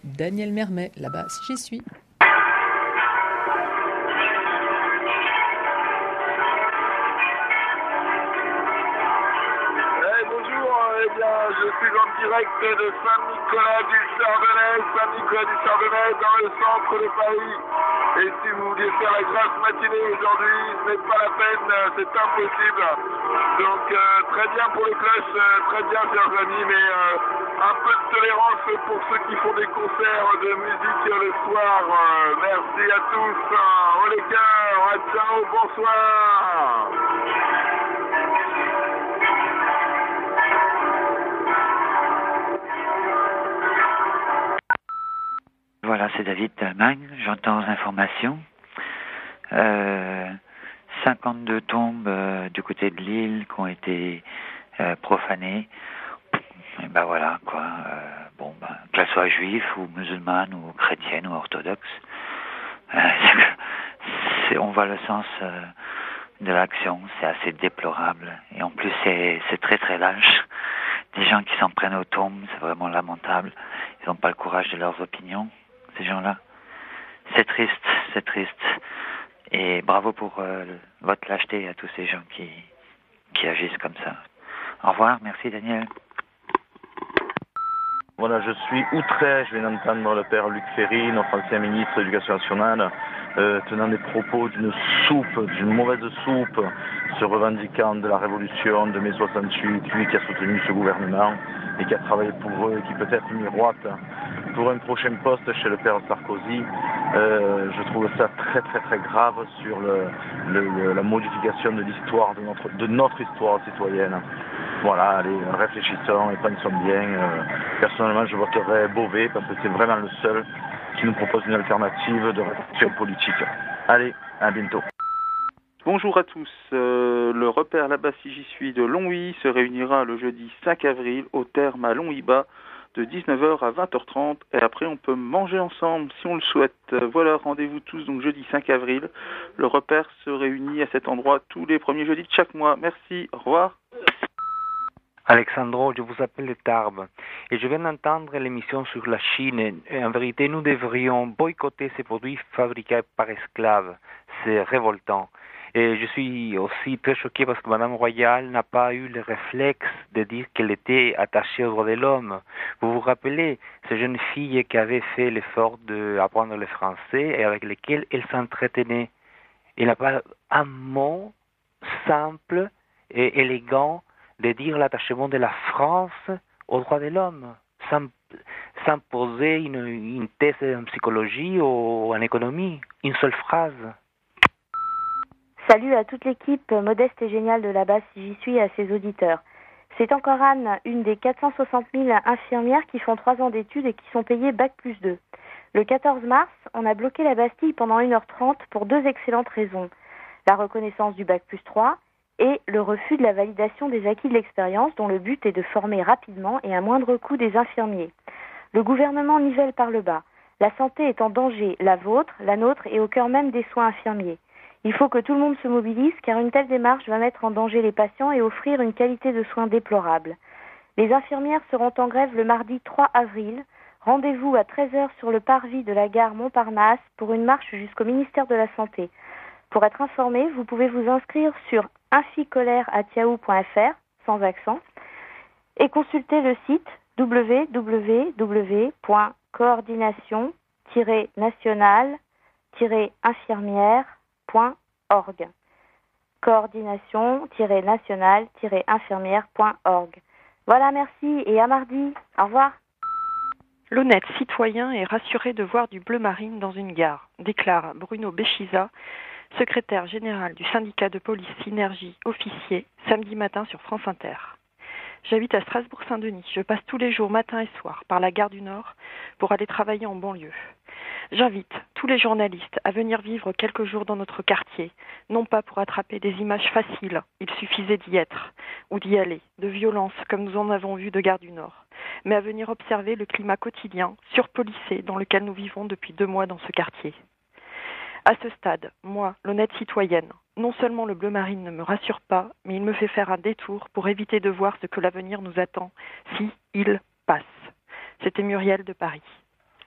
Daniel Mermet, là-bas si j'y suis. Je suis en direct de Saint-Nicolas-du-Chardonnay, dans le centre de Paris. Et si vous vouliez faire la grasse matinée aujourd'hui, ce n'est pas la peine, c'est impossible. Donc très bien pour les cloches, très bien chers amis, mais un peu de tolérance pour ceux qui font des concerts de musique le soir. Merci à tous, oh les cœurs, ciao, bonsoir. Voilà, c'est David d'Allemagne. J'entends aux informations. 52 tombes du côté de l'île qui ont été profanées. Et ben voilà, quoi. Qu'elles soient juives ou musulmanes ou chrétiennes ou orthodoxes. On voit le sens de l'action. C'est assez déplorable. Et en plus, c'est très très lâche. Des gens qui s'en prennent aux tombes, c'est vraiment lamentable. Ils n'ont pas le courage de leurs opinions, ces gens-là. C'est triste. Et bravo pour votre lâcheté à tous ces gens qui agissent comme ça. Au revoir, merci Daniel. Voilà, je suis outré, je viens d'entendre le père Luc Ferry, notre ancien ministre de l'Éducation nationale, tenant des propos d'une mauvaise soupe, se revendiquant de la révolution de mai 68, lui qui a soutenu ce gouvernement et qui a travaillé pour eux, qui peut-être miroite pour un prochain poste chez le père Sarkozy. Je trouve ça très très très grave sur la modification de l'histoire, de notre histoire citoyenne. Voilà, allez, réfléchissons et pensons bien. Personnellement, je voterai Beauvais parce que c'est vraiment le seul qui nous propose une alternative de réflexion politique. Allez, à bientôt. Bonjour à tous. Le repère là-bas si j'y suis de Longwy se réunira le jeudi 5 avril au terme à Longwy-Bas de 19h à 20h30 et après on peut manger ensemble si on le souhaite. Voilà, rendez-vous tous donc jeudi 5 avril. Le repère se réunit à cet endroit tous les premiers jeudis de chaque mois. Merci, au revoir. Alexandro, je vous appelle de Tarbes et je viens d'entendre l'émission sur la Chine. Et en vérité, nous devrions boycotter ces produits fabriqués par esclaves. C'est révoltant. Et je suis aussi très choqué parce que Madame Royale n'a pas eu le réflexe de dire qu'elle était attachée aux droits de l'homme. Vous vous rappelez, cette jeune fille qui avait fait l'effort d'apprendre le français et avec lequel elle s'entretenait. Elle n'a pas un mot simple et élégant de dire l'attachement de la France aux droits de l'homme, sans poser une thèse en psychologie ou en économie, une seule phrase. Salut à toute l'équipe modeste et géniale de là-bas si j'y suis, à ses auditeurs. C'est encore Anne, une des 460 000 infirmières qui font 3 ans d'études et qui sont payées Bac+2. Le 14 mars, on a bloqué la Bastille pendant 1h30 pour 2 excellentes raisons. La reconnaissance du Bac+3 et le refus de la validation des acquis de l'expérience dont le but est de former rapidement et à moindre coût des infirmiers. Le gouvernement nivelle par le bas. La santé est en danger, la vôtre, la nôtre et au cœur même des soins infirmiers. Il faut que tout le monde se mobilise car une telle démarche va mettre en danger les patients et offrir une qualité de soins déplorable. Les infirmières seront en grève le mardi 3 avril. Rendez-vous à 13h sur le parvis de la gare Montparnasse pour une marche jusqu'au ministère de la Santé. Pour être informé, vous pouvez vous inscrire sur inficolère@yahoo.fr sans accent et consulter le site www.coordination-nationale-infirmière.org. coordination-nationale-infirmière.org. Voilà, merci et à mardi. Au revoir. L'honnête citoyen est rassuré de voir du bleu marine dans une gare, déclare Bruno Béchiza, secrétaire général du syndicat de police Synergie officier, samedi matin sur France Inter. J'habite à Strasbourg-Saint-Denis. Je passe tous les jours, matin et soir, par la gare du Nord pour aller travailler en banlieue. J'invite tous les journalistes à venir vivre quelques jours dans notre quartier, non pas pour attraper des images faciles, il suffisait d'y être ou d'y aller, de violence comme nous en avons vu de gare du Nord, mais à venir observer le climat quotidien, surpolicé dans lequel nous vivons depuis 2 mois dans ce quartier. À ce stade, moi, l'honnête citoyenne, non seulement le bleu marine ne me rassure pas, mais il me fait faire un détour pour éviter de voir ce que l'avenir nous attend si il passe. C'était Muriel de Paris.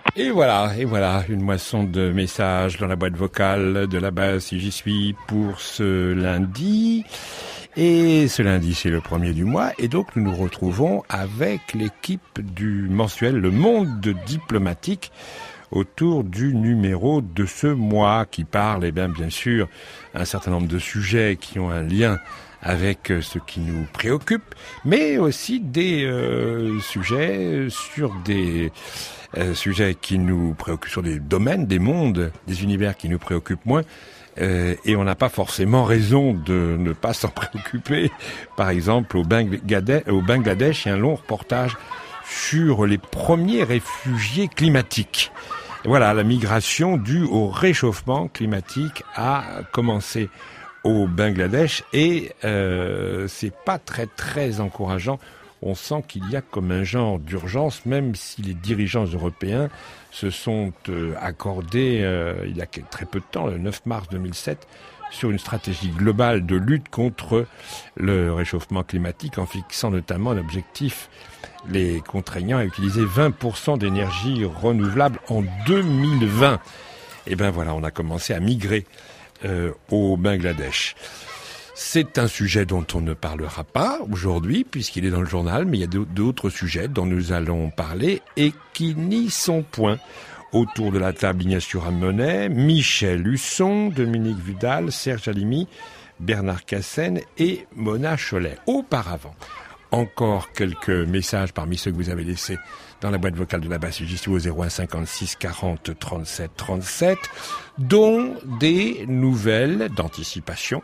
Et voilà, une moisson de messages dans la boîte vocale de la base si j'y suis pour ce lundi. Et ce lundi, c'est le 1er du mois, et donc nous nous retrouvons avec l'équipe du mensuel Le Monde diplomatique autour du numéro de ce mois qui parle, bien sûr, un certain nombre de sujets qui ont un lien avec ce qui nous préoccupe, mais aussi des sujets sur des sujets qui nous préoccupent, sur des domaines, des mondes, des univers qui nous préoccupent moins. Et on n'a pas forcément raison de ne pas s'en préoccuper. Par exemple, au Bangladesh, il y a un long reportage sur les premiers réfugiés climatiques. Et voilà, la migration due au réchauffement climatique a commencé au Bangladesh et c'est pas très très encourageant. On sent qu'il y a comme un genre d'urgence, même si les dirigeants européens se sont accordés il y a très peu de temps, le 9 mars 2007, sur une stratégie globale de lutte contre le réchauffement climatique, en fixant notamment l'objectif les contraignant à utiliser 20% d'énergie renouvelable en 2020. Et voilà, on a commencé à migrer au Bangladesh. C'est un sujet dont on ne parlera pas aujourd'hui, puisqu'il est dans le journal, mais il y a d'autres sujets dont nous allons parler et qui n'y sont point. Autour de la table, Ignacio Ramonet, Michel Husson, Dominique Vidal, Serge Halimi, Bernard Cassen et Mona Cholet. Auparavant, encore quelques messages parmi ceux que vous avez laissés dans la boîte vocale de la base j'y suis au 01 56 40 37 37, dont des nouvelles d'anticipation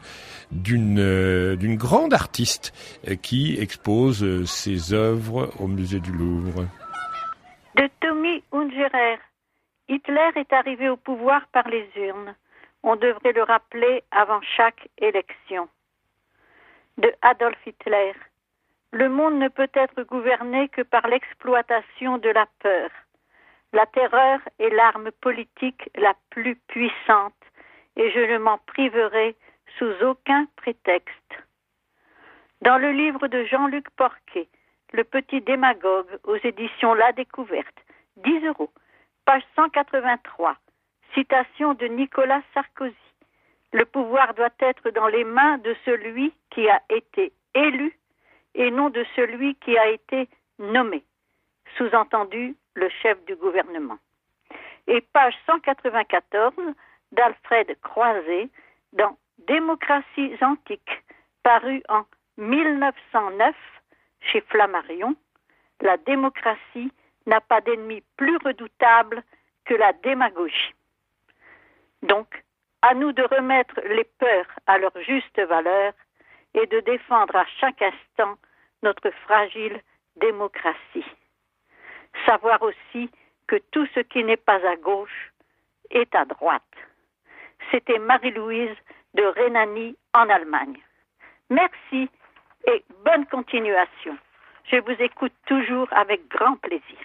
d'une grande artiste qui expose ses œuvres au musée du Louvre. De Tommy Ungerer. Hitler est arrivé au pouvoir par les urnes. On devrait le rappeler avant chaque élection. De Adolf Hitler. Le monde ne peut être gouverné que par l'exploitation de la peur. La terreur est l'arme politique la plus puissante et je ne m'en priverai sous aucun prétexte. Dans le livre de Jean-Luc Porquet, Le petit démagogue aux éditions La Découverte, 10 €, page 183, citation de Nicolas Sarkozy. Le pouvoir doit être dans les mains de celui qui a été élu et non de celui qui a été nommé, sous-entendu le chef du gouvernement. Et page 194 d'Alfred Croiset dans Démocraties antiques, paru en 1909 chez Flammarion, la démocratie n'a pas d'ennemi plus redoutable que la démagogie. Donc, à nous de remettre les peurs à leur juste valeur et de défendre à chaque instant notre fragile démocratie. Savoir aussi que tout ce qui n'est pas à gauche est à droite. C'était Marie-Louise de Rhénanie en Allemagne. Merci et bonne continuation. Je vous écoute toujours avec grand plaisir.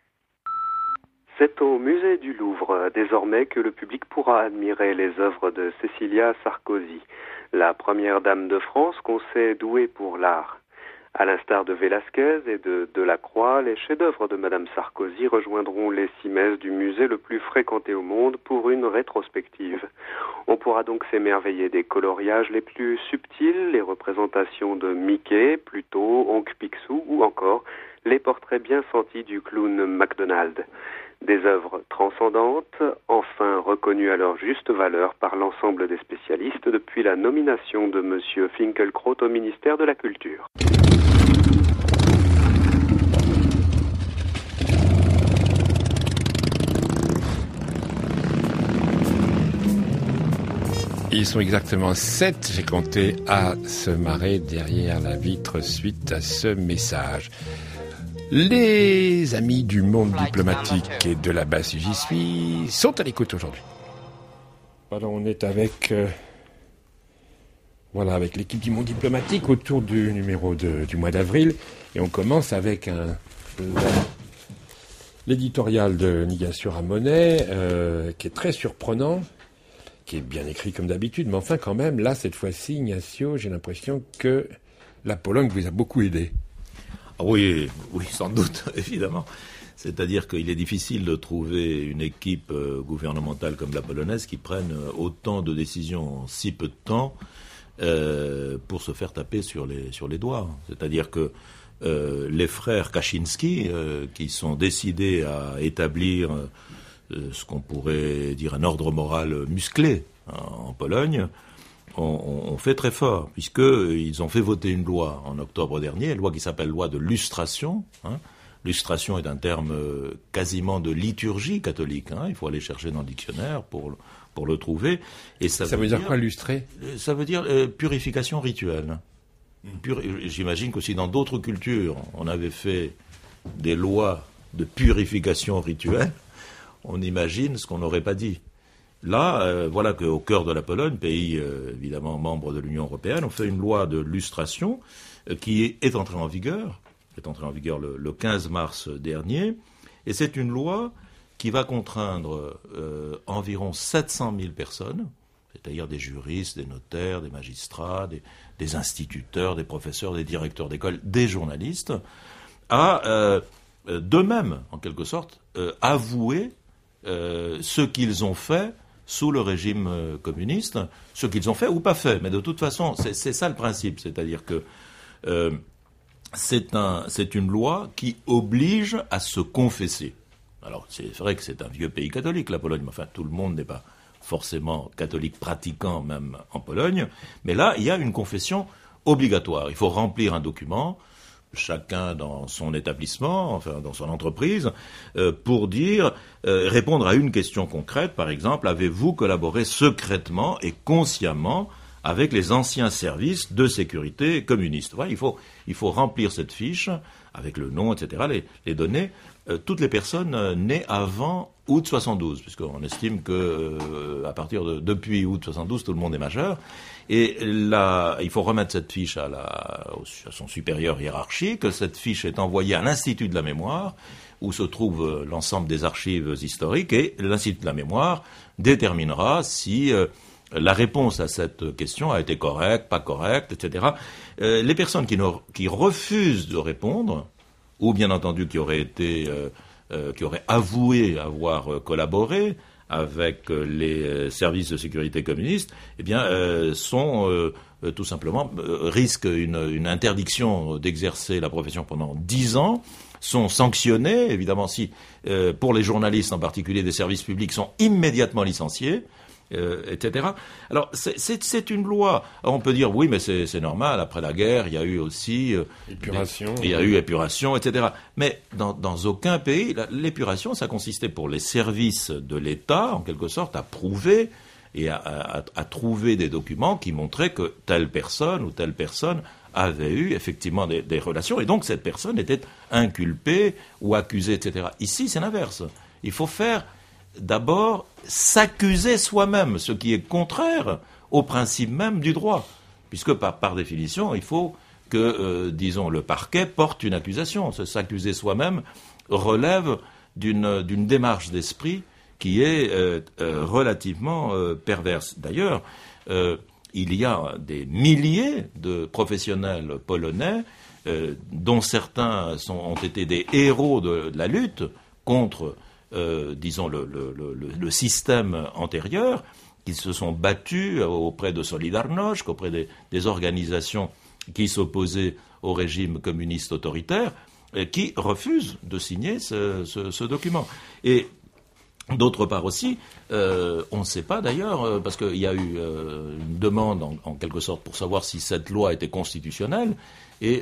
C'est au musée du Louvre désormais que le public pourra admirer les œuvres de Cécilia Sarkozy, la première dame de France qu'on sait douée pour l'art. À l'instar de Velázquez et de Delacroix, les chefs-d'œuvre de Madame Sarkozy rejoindront les 6 messes du musée le plus fréquenté au monde pour une rétrospective. On pourra donc s'émerveiller des coloriages les plus subtils, les représentations de Mickey, Pluto, Oncle Picsou ou encore les portraits bien sentis du clown MacDonald. Des œuvres transcendantes, enfin reconnues à leur juste valeur par l'ensemble des spécialistes depuis la nomination de M. Finkielkraut au ministère de la Culture. Ils sont exactement 7, j'ai compté, à se marrer derrière la vitre suite à ce message. Les amis du monde diplomatique et de la base si j'y suis sont à l'écoute aujourd'hui. Alors on est avec avec l'équipe du monde diplomatique autour du numéro du mois d'avril et on commence avec l'éditorial de Ignacio Ramonet qui est très surprenant, qui est bien écrit comme d'habitude, mais enfin quand même là cette fois-ci Ignacio, j'ai l'impression que la Pologne vous a beaucoup aidé. Oui, sans doute, évidemment. C'est-à-dire qu'il est difficile de trouver une équipe gouvernementale comme la polonaise qui prenne autant de décisions en si peu de temps pour se faire taper sur les doigts. C'est-à-dire que les frères Kaczynski, qui sont décidés à établir ce qu'on pourrait dire un ordre moral musclé en Pologne, ont fait très fort, puisqu'ils ont fait voter une loi en octobre dernier, une loi qui s'appelle loi de lustration. Lustration est un terme quasiment de liturgie catholique. Il faut aller chercher dans le dictionnaire pour le trouver. Et ça veut dire quoi, lustrer ? Ça veut dire purification rituelle. J'imagine qu'aussi dans d'autres cultures, on avait fait des lois de purification rituelle. On imagine ce qu'on n'aurait pas dit. Là, voilà qu'au cœur de la Pologne, pays évidemment membre de l'Union européenne, on fait une loi de lustration qui est entrée en vigueur. Est entrée en vigueur le 15 mars dernier. Et c'est une loi qui va contraindre environ 700 000 personnes, c'est-à-dire des juristes, des notaires, des magistrats, des instituteurs, des professeurs, des directeurs d'école, des journalistes, à d'eux-mêmes, en quelque sorte, avouer ce qu'ils ont fait sous le régime communiste, ce qu'ils ont fait ou pas fait. Mais de toute façon, c'est ça le principe. C'est-à-dire que c'est une loi qui oblige à se confesser. Alors, c'est vrai que c'est un vieux pays catholique, la Pologne, mais enfin, tout le monde n'est pas forcément catholique pratiquant, même en Pologne. Mais là, il y a une confession obligatoire. Il faut remplir un document, chacun dans son établissement, enfin dans son entreprise, pour répondre à une question concrète. Par exemple, avez-vous collaboré secrètement et consciemment avec les anciens services de sécurité communistes? Voilà, il faut remplir cette fiche avec le nom, etc., les données. Toutes les personnes nées avant août 72, puisqu'on estime que depuis août 72, tout le monde est majeur. Et là, il faut remettre cette fiche à son supérieur hiérarchique. Cette fiche est envoyée à l'Institut de la mémoire, où se trouve l'ensemble des archives historiques, et l'Institut de la mémoire déterminera si la réponse à cette question a été correcte, pas correcte, etc. Les personnes qui refusent de répondre, ou bien entendu qui auraient avoué avoir collaboré avec les services de sécurité communistes, eh bien, tout simplement risquent une interdiction d'exercer la profession pendant 10 ans, sont sanctionnés, évidemment, si pour les journalistes en particulier des services publics sont immédiatement licenciés. Etc. Alors, c'est une loi. Alors, on peut dire, oui, mais c'est normal, après la guerre, il y a eu aussi... épuration, etc. Mais dans aucun pays, l'épuration, ça consistait pour les services de l'État, en quelque sorte, à prouver et à trouver des documents qui montraient que telle personne ou telle personne avait eu effectivement des relations, et donc cette personne était inculpée ou accusée, etc. Ici, c'est l'inverse. Il faut d'abord s'accuser soi-même, ce qui est contraire au principe même du droit, puisque par définition, il faut que, disons, le parquet porte une accusation. S'accuser soi-même relève d'une démarche d'esprit qui est relativement perverse. D'ailleurs, il y a des milliers de professionnels polonais dont certains ont été des héros de la lutte contre disons, le système antérieur, qui se sont battus auprès de Solidarność, auprès des organisations qui s'opposaient au régime communiste autoritaire, qui refusent de signer ce document. Et d'autre part aussi, on ne sait pas d'ailleurs, parce qu'il y a eu une demande en quelque sorte pour savoir si cette loi était constitutionnelle, et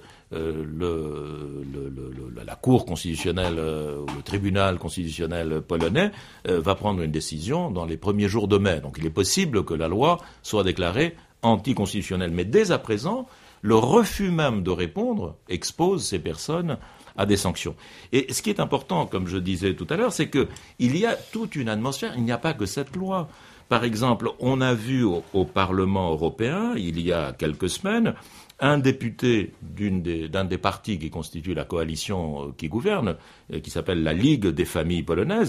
la Cour constitutionnelle ou le tribunal constitutionnel polonais va prendre une décision dans les premiers jours de mai. Donc il est possible que la loi soit déclarée anticonstitutionnelle. Mais dès à présent, le refus même de répondre expose ces personnes à des sanctions. Et ce qui est important, comme je disais tout à l'heure, c'est qu'il y a toute une atmosphère, il n'y a pas que cette loi. Par exemple, on a vu au Parlement européen, il y a quelques semaines, un député d'un des partis qui constitue la coalition qui gouverne, qui s'appelle la Ligue des familles polonaises.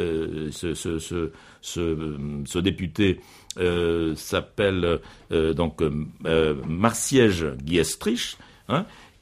Ce député s'appelle Maciej Giestrich,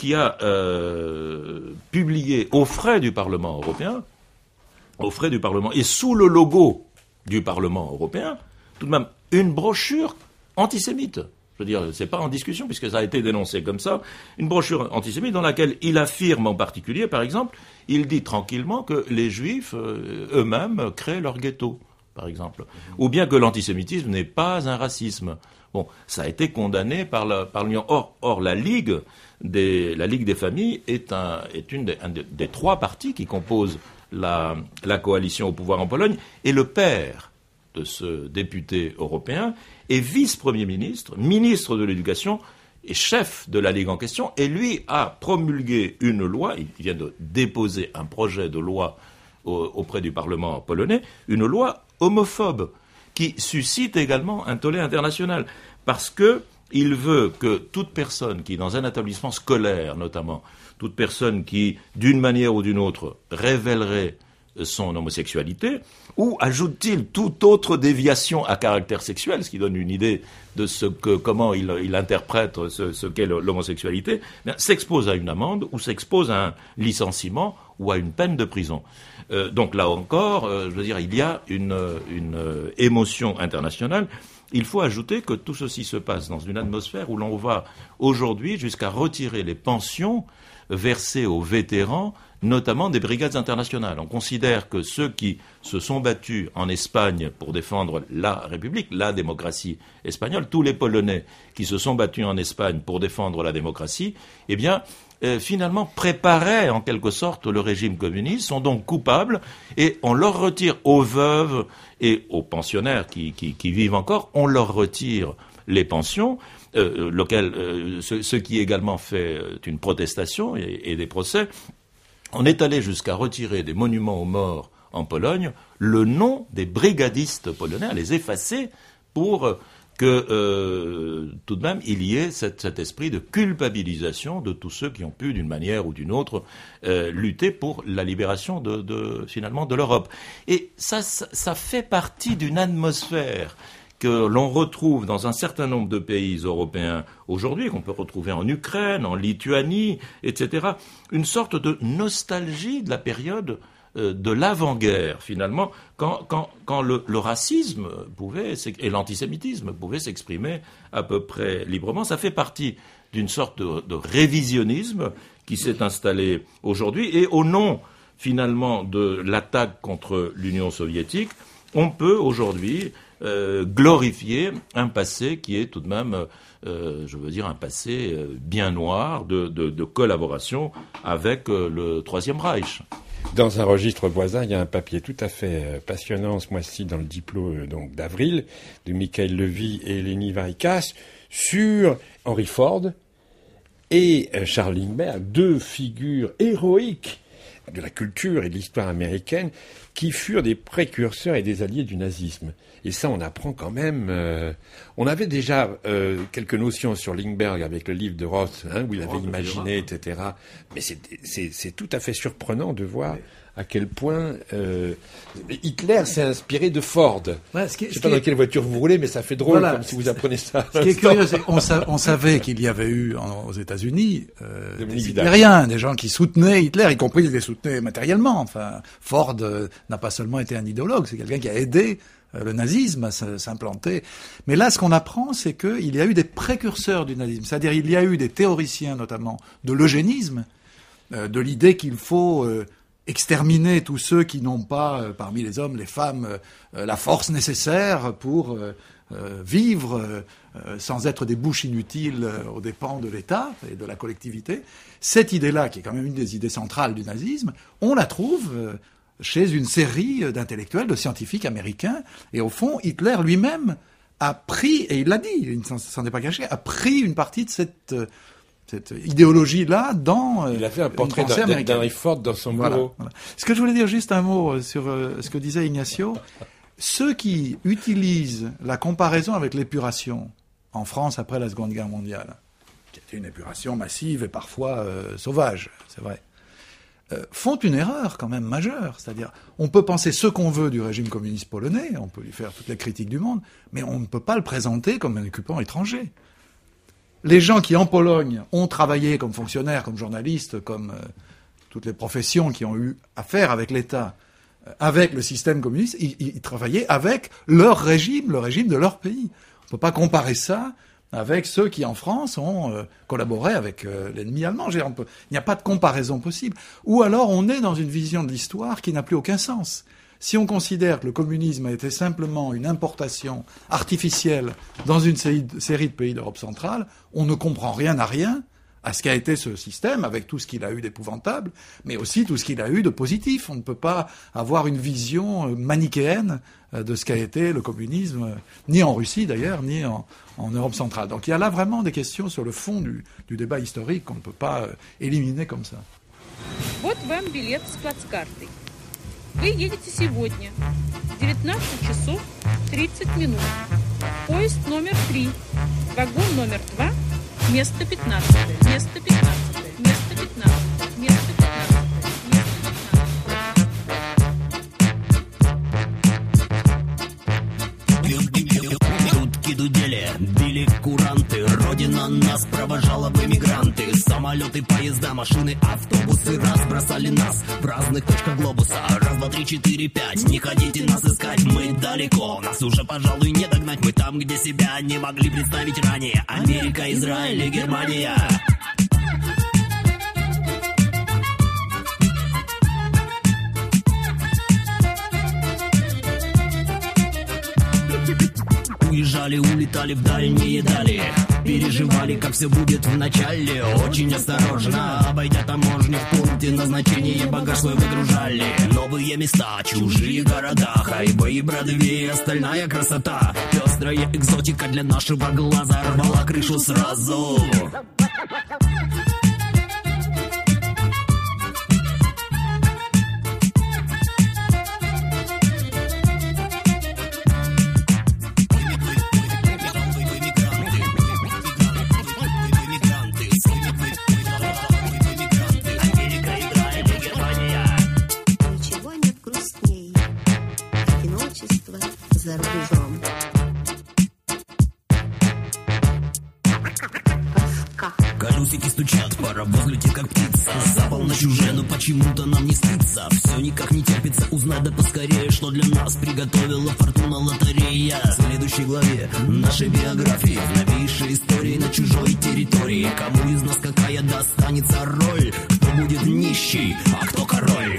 qui a publié aux frais du Parlement européen, et sous le logo du Parlement européen, tout de même une brochure antisémite. Je veux dire, c'est pas en discussion puisque ça a été dénoncé comme ça. Une brochure antisémite dans laquelle il affirme en particulier, par exemple, il dit tranquillement que les Juifs eux-mêmes créent leur ghetto, par exemple, ou bien que l'antisémitisme n'est pas un racisme. Bon, ça a été condamné par l'Union. Or, la Ligue des familles est une des trois partis qui composent la coalition au pouvoir en Pologne, et le père de ce député européen est vice-premier ministre, ministre de l'Éducation et chef de la Ligue en question, et lui a promulgué une loi, il vient de déposer un projet de loi auprès du Parlement polonais, une loi homophobe, qui suscite également un tollé international, parce que il veut que toute personne qui, dans un établissement scolaire notamment, toute personne qui, d'une manière ou d'une autre, révélerait son homosexualité, ou ajoute-t-il toute autre déviation à caractère sexuel, ce qui donne une idée de comment il interprète ce qu'est l'homosexualité, s'expose à une amende ou s'expose à un licenciement ou à une peine de prison. Donc là encore, je veux dire, il y a une émotion internationale. Il faut ajouter que tout ceci se passe dans une atmosphère où l'on va aujourd'hui jusqu'à retirer les pensions versées aux vétérans, notamment des brigades internationales. On considère que ceux qui se sont battus en Espagne pour défendre la République, la démocratie espagnole, tous les Polonais qui se sont battus en Espagne pour défendre la démocratie, eh bien, finalement préparaient en quelque sorte le régime communiste, sont donc coupables, et on leur retire aux veuves et aux pensionnaires qui vivent encore, on leur retire les pensions, ce qui également fait une protestation et des procès. On est allé jusqu'à retirer des monuments aux morts en Pologne le nom des brigadistes polonais, à les effacer pour que tout de même il y ait cet esprit de culpabilisation de tous ceux qui ont pu d'une manière ou d'une autre lutter pour la libération finalement de l'Europe. Et ça fait partie d'une atmosphère que l'on retrouve dans un certain nombre de pays européens aujourd'hui, qu'on peut retrouver en Ukraine, en Lituanie, etc., une sorte de nostalgie de la période de l'avant-guerre, finalement, quand le racisme et l'antisémitisme pouvaient s'exprimer à peu près librement. Ça fait partie d'une sorte de révisionnisme qui s'est installé aujourd'hui, et au nom, finalement, de l'attaque contre l'Union soviétique, on peut aujourd'hui glorifier un passé qui est tout de même, je veux dire, un passé bien noir de collaboration avec le Troisième Reich. Dans un registre voisin, il y a un papier tout à fait passionnant ce mois-ci dans le Diplo donc d'avril de Michael Levy et Leni Varikas sur Henry Ford et Charles Lindbergh, deux figures héroïques de la culture et de l'histoire américaine qui furent des précurseurs et des alliés du nazisme. Et ça, on apprend quand même... on avait déjà quelques notions sur Lindbergh avec le livre de Roth, où il avait imaginé, etc. Mais c'est tout à fait surprenant de voir à quel point Hitler s'est inspiré de Ford. Ouais, je ne sais pas dans quelle voiture vous roulez, mais ça fait drôle comme si vous apprenez ça. Ce qui est curieux, c'est qu'on savait qu'il y avait eu aux États-Unis des Hitlériens, des gens qui soutenaient Hitler, y compris ils les soutenaient matériellement. Enfin, Ford n'a pas seulement été un idéologue, c'est quelqu'un qui a aidé le nazisme à s'implanter. Mais là, ce qu'on apprend, c'est qu'il y a eu des précurseurs du nazisme. C'est-à-dire, il y a eu des théoriciens, notamment, de l'eugénisme, de l'idée qu'il faut exterminer tous ceux qui n'ont pas, parmi les hommes, les femmes, la force nécessaire pour vivre sans être des bouches inutiles aux dépens de l'État et de la collectivité. Cette idée-là, qui est quand même une des idées centrales du nazisme, on la trouve chez une série d'intellectuels, de scientifiques américains. Et au fond, Hitler lui-même a pris, et il l'a dit, il ne s'en est pas caché, a pris une partie de cette idéologie-là dans il a fait un portrait d'Henry Ford dans son bureau. Voilà. Ce que je voulais dire, juste un mot sur ce que disait Ignacio. Ceux qui utilisent la comparaison avec l'épuration en France après la Seconde Guerre mondiale, qui était une épuration massive et parfois sauvage, c'est vrai, font une erreur quand même majeure. C'est-à-dire, on peut penser ce qu'on veut du régime communiste polonais, on peut lui faire toutes les critiques du monde, mais on ne peut pas le présenter comme un occupant étranger. les gens qui, en Pologne, ont travaillé comme fonctionnaires, comme journalistes, comme toutes les professions qui ont eu affaire avec l'État, avec le système communiste, ils travaillaient avec leur régime, le régime de leur pays. On ne peut pas comparer ça avec ceux qui, en France, ont collaboré avec l'ennemi allemand. Il n'y a pas de comparaison possible. Ou alors, on est dans une vision de l'histoire qui n'a plus aucun sens. Si on considère que le communisme a été simplement une importation artificielle dans une série de pays d'Europe centrale, on ne comprend rien à ce qu'a été ce système, avec tout ce qu'il a eu d'épouvantable, mais aussi tout ce qu'il a eu de positif. On ne peut pas avoir une vision manichéenne de ce qu'a été le communisme, ni en Russie d'ailleurs, ni en Europe centrale. Donc il y a là vraiment des questions sur le fond du débat historique qu'on ne peut pas éliminer comme ça. Вот вам билет с плацкартой. Вы едете сегодня в 19 часов 30 минут. Поезд номер 3, вагон номер 2, место 15, место 15, место 15, место 15. Дудели, били куранты, родина нас провожала в эмигранты. Самолеты, поезда, машины, автобусы разбросали нас в разных точках глобуса. Раз, два, три, четыре, пять, не ходите нас искать, мы далеко. Нас уже, пожалуй, не догнать, мы там, где себя не могли представить ранее. Америка, Израиль и Германия. Уезжали, улетали в дальние дали. Переживали, как все будет в начале. Очень осторожно, обойдя таможню, в пункте назначения багаж свой выгружали. Новые места, чужие города, хайвей, Бродвей, остальная красота. Пестрая экзотика для нашего глаза рвала крышу сразу. За рубежом. Колесики стучат, паровоз летит как птица. За полночь уже, но почему-то нам не спится. Все никак не терпится узнать да поскорее, что для нас приготовила фортуна лотерея. В следующей главе нашей биографии, в новейшей истории на чужой территории. Кому из нас какая достанется роль? Кто будет нищий, а кто король?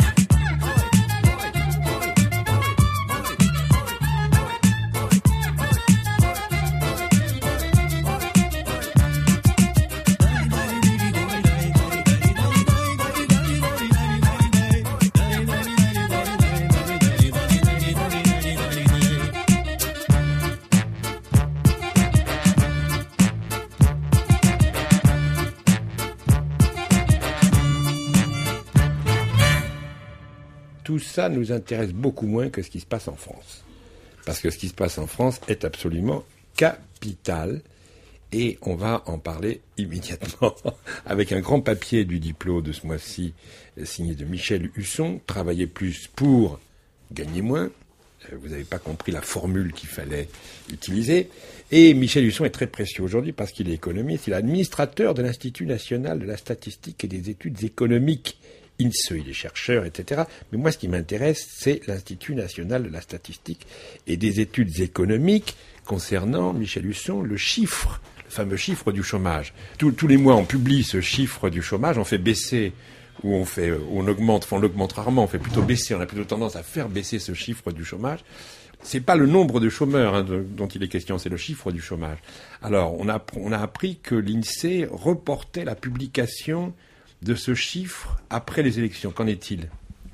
Tout ça nous intéresse beaucoup moins que ce qui se passe en France. Parce que ce qui se passe en France est absolument capital. Et on va en parler immédiatement avec un grand papier du Diplo de ce mois-ci, signé de Michel Husson. Travailler plus pour gagner moins. Vous n'avez pas compris la formule qu'il fallait utiliser. Et Michel Husson est très précieux aujourd'hui parce qu'il est économiste. Il est administrateur de l'Institut national de la statistique et des études économiques. INSE, il est chercheur, etc. Mais moi, ce qui m'intéresse, c'est l'Institut national de la statistique et des études économiques concernant, Michel Husson, le chiffre, le fameux chiffre du chômage. Tous les mois, on publie ce chiffre du chômage, on fait baisser, ou on augmente, on l'augmente rarement, on fait plutôt baisser, on a plutôt tendance à faire baisser ce chiffre du chômage. C'est pas le nombre de chômeurs dont il est question, c'est le chiffre du chômage. Alors, on a appris que l'INSEE reportait la publication de ce chiffre après les élections. Qu'en est-il ?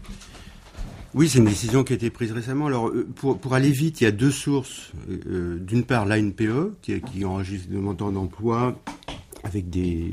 Oui, c'est une décision qui a été prise récemment. Alors, pour aller vite, il y a deux sources. D'une part, l'ANPE, qui enregistre des montants d'emploi avec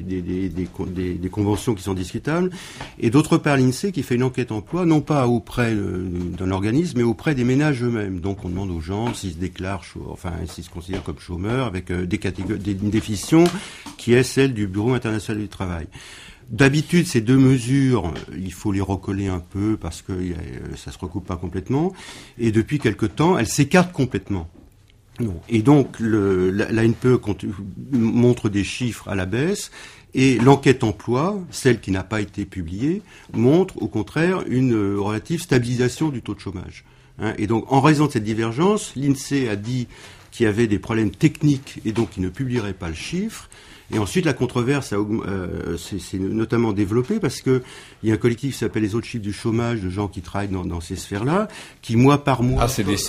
des conventions qui sont discutables. Et d'autre part, l'INSEE, qui fait une enquête emploi, non pas auprès d'un organisme, mais auprès des ménages eux-mêmes. Donc, on demande aux gens s'ils se déclarent, s'ils se considèrent comme chômeurs, avec une définition qui est celle du Bureau international du travail. D'habitude, ces deux mesures, il faut les recoller un peu parce que ça se recoupe pas complètement. Et depuis quelque temps, elles s'écartent complètement. Non. Et donc, la NPE montre des chiffres à la baisse, et l'enquête emploi, celle qui n'a pas été publiée, montre au contraire une relative stabilisation du taux de chômage. Et donc, en raison de cette divergence, l'INSEE a dit qu'il y avait des problèmes techniques et donc il ne publierait pas le chiffre. Et ensuite, la controverse s'est notamment développée parce que il y a un collectif qui s'appelle les autres chiffres du chômage, de gens qui travaillent dans ces sphères-là, qui mois par mois...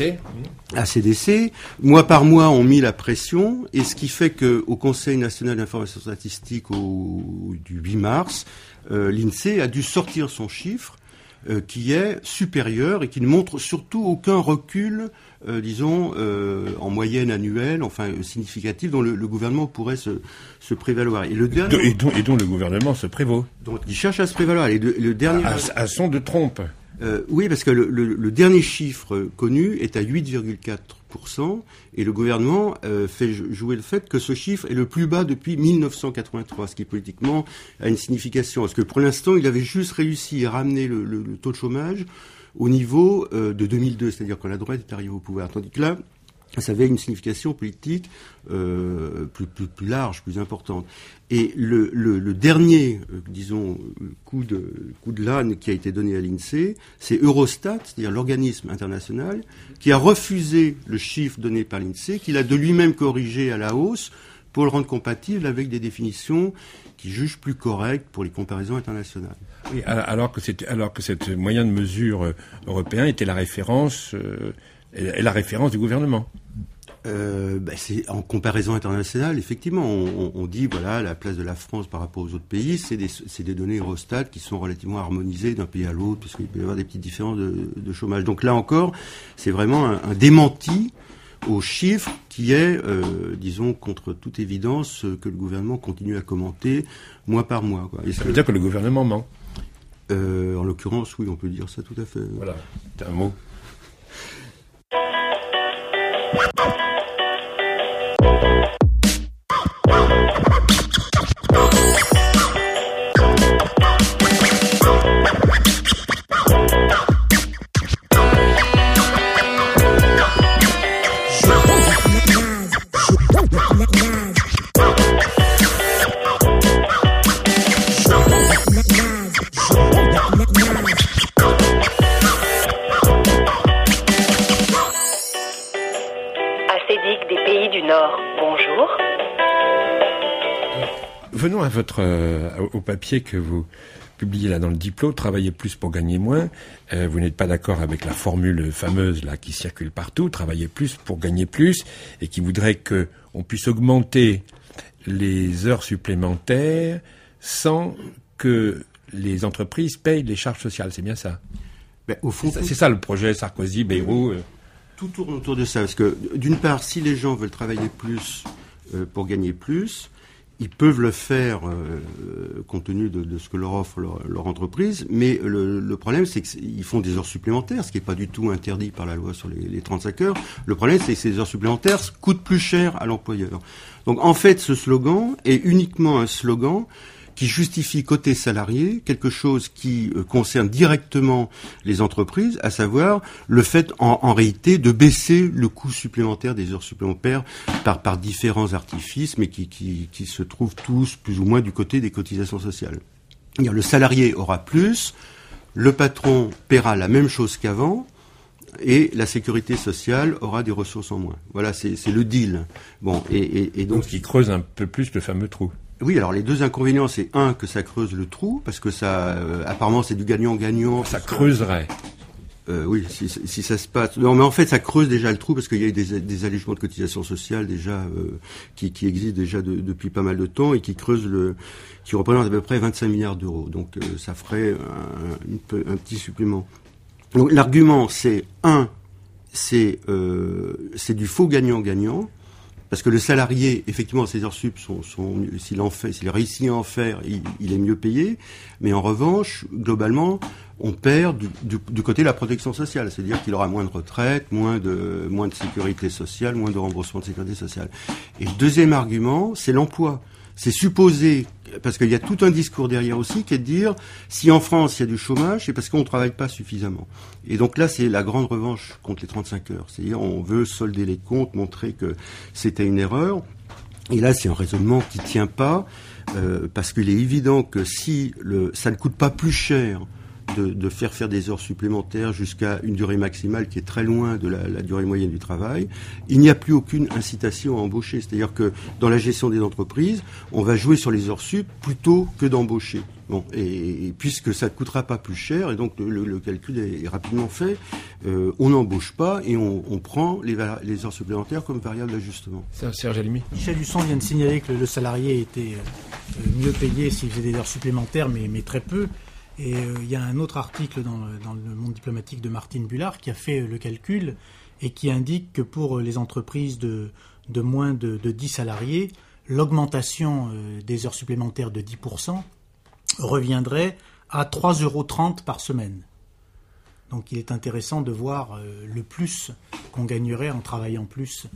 ACDC. Mois par mois, ont mis la pression, et ce qui fait qu'au Conseil national d'information statistique du 8 mars, l'INSEE a dû sortir son chiffre, qui est supérieur et qui ne montre surtout aucun recul, en moyenne annuelle, significatif, dont le gouvernement pourrait se prévaloir. Et dont le gouvernement se prévaut. Donc il cherche à se prévaloir. Et le dernier à son de trompe. Oui, parce que le dernier chiffre connu est à 8,4%, et le gouvernement fait jouer le fait que ce chiffre est le plus bas depuis 1983, ce qui politiquement a une signification. Parce que pour l'instant, il avait juste réussi à ramener le taux de chômage au niveau de 2002, c'est-à-dire quand la droite est arrivée au pouvoir. Tandis que là, ça avait une signification politique plus large, plus importante. Et le dernier, coup de l'âne qui a été donné à l'INSEE, c'est Eurostat, c'est-à-dire l'organisme international, qui a refusé le chiffre donné par l'INSEE, qu'il a de lui-même corrigé à la hausse pour le rendre compatible avec des définitions qui jugent plus correctes pour les comparaisons internationales. Oui, alors que cette moyen de mesure européen était la référence du gouvernement. C'est en comparaison internationale, effectivement, on dit voilà la place de la France par rapport aux autres pays, c'est des données Eurostat qui sont relativement harmonisées d'un pays à l'autre, puisqu'il peut y avoir des petites différences de chômage. Donc là encore, c'est vraiment un démenti aux chiffres qui est, contre toute évidence, que le gouvernement continue à commenter mois par mois. Ça veut dire que le gouvernement ment. En l'occurrence, oui, on peut dire ça tout à fait. Voilà, c'est un mot. Venons au papier que vous publiez là dans le Diplo, travailler plus pour gagner moins. Vous n'êtes pas d'accord avec la formule fameuse là qui circule partout, travailler plus pour gagner plus, et qui voudrait qu'on puisse augmenter les heures supplémentaires sans que les entreprises payent les charges sociales. C'est bien ça? Au fond, c'est ça le projet Sarkozy, Bayrou. Tout tourne autour de ça, parce que d'une part, si les gens veulent travailler plus pour gagner plus, ils peuvent le faire compte tenu de ce que leur offre leur entreprise, mais le problème, c'est qu'ils font des heures supplémentaires, ce qui n'est pas du tout interdit par la loi sur les 35 heures. Le problème, c'est que ces heures supplémentaires coûtent plus cher à l'employeur. Donc en fait, ce slogan est uniquement un slogan qui justifie côté salarié quelque chose qui concerne directement les entreprises, à savoir le fait en réalité de baisser le coût supplémentaire des heures supplémentaires par différents artifices, mais qui se trouvent tous plus ou moins du côté des cotisations sociales. Le salarié aura plus, le patron paiera la même chose qu'avant, et la sécurité sociale aura des ressources en moins. Voilà, c'est le deal. Bon, et donc qui creuse un peu plus le fameux trou. Oui, alors les deux inconvénients, c'est un, que ça creuse le trou, parce que ça, apparemment, c'est du gagnant-gagnant. Ça creuserait. Oui, si ça se passe. Non, mais en fait, ça creuse déjà le trou, parce qu'il y a eu des allégements de cotisations sociales déjà qui existent déjà depuis pas mal de temps et qui représentent à peu près 25 milliards d'euros. Donc, ça ferait un petit supplément. Donc, l'argument, c'est c'est du faux gagnant-gagnant. Parce que le salarié, effectivement, ses heures sup s'il réussit à en faire, il est mieux payé. Mais en revanche, globalement, on perd du côté de la protection sociale. C'est-à-dire qu'il aura moins de retraite, moins de sécurité sociale, moins de remboursement de sécurité sociale. Et le deuxième argument, c'est l'emploi. C'est supposer parce qu'il y a tout un discours derrière aussi qui est de dire, si en France il y a du chômage, c'est parce qu'on ne travaille pas suffisamment. Et donc là, c'est la grande revanche contre les 35 heures. C'est-à-dire, on veut solder les comptes, montrer que c'était une erreur. Et là, c'est un raisonnement qui tient pas, parce qu'il est évident que si ça ne coûte pas plus cher de faire des heures supplémentaires jusqu'à une durée maximale qui est très loin de la durée moyenne du travail, il n'y a plus aucune incitation à embaucher. C'est-à-dire que dans la gestion des entreprises, on va jouer sur les heures sup plutôt que d'embaucher. Bon, et puisque ça ne coûtera pas plus cher, et donc le calcul est rapidement fait, on n'embauche pas et on prend les heures supplémentaires comme variable d'ajustement. Serge Halimi. Michel Husson vient de signaler que le salarié était mieux payé s'il faisait des heures supplémentaires, mais très peu. Et il y a un autre article dans le Monde diplomatique de Martine Bullard qui a fait le calcul et qui indique que pour les entreprises de moins de 10 salariés, l'augmentation des heures supplémentaires de 10% reviendrait à 3,30 € par semaine. Donc il est intéressant de voir le plus qu'on gagnerait en travaillant plus